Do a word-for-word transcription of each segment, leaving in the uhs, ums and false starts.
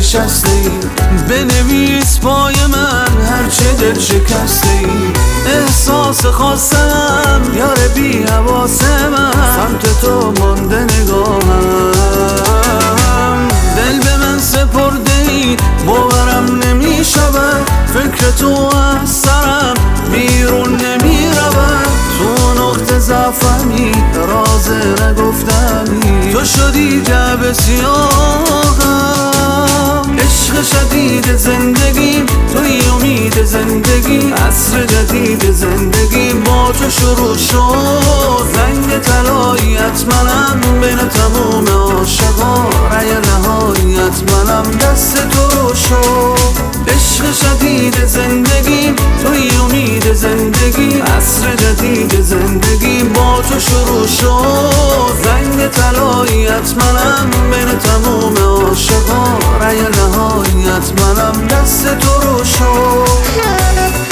نشسته ای، بنویس پای من هرچه دل شکسته ای. احساس خواستم یار بی حواس من، سمت تو مانده نگاهم. دل به من سپرده ای باورم نمی شود، فکر تو از سرم بیرون نمی رود. تو نقطه ضعفمی راز نگفتمی، تو شدی جعبه سیاهم. عشق شدید زندگیم توی امید زندگی، عصر جدید زندگی با تو شروع شد. رنگ طلاییت منم بین تموم عاشقا، رأی نهاییت منم دست تو رو شد. عشق شدید زندگیم توی امید زندگی، عصر جدید زندگی با تو شروع شد. رنگ طلاییت منم بین تموم عاشقا، رأی نهاییت منم دست تو رو شد.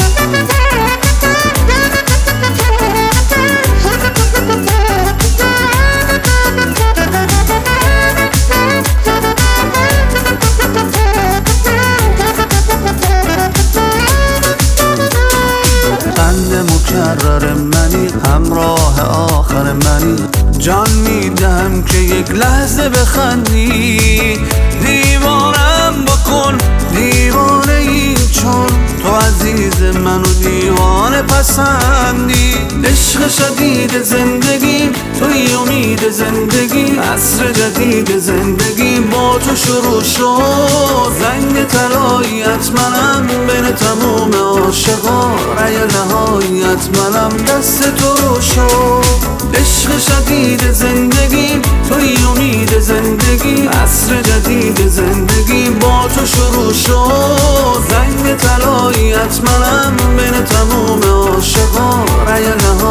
مکرر منی، همراه آخر منی، جان میدم که یک لحظه بخندی. دیوانم بکن دیوانه ای، چون تو عزیز من و دیوانه پسندی. عشق شدید زندگی توی امید زندگی، عصر جدید زندگی با تو شروع شد. رنگ طلاییت منم بین تموم عاشقا، رأی نهاییت منم دست تو رو شد. عشق شدید زندگی توی امید زندگی، عصر جدید زندگی با تو شروع شد. رنگ طلاییت منم بین تموم عاشقا، رأی نهاییت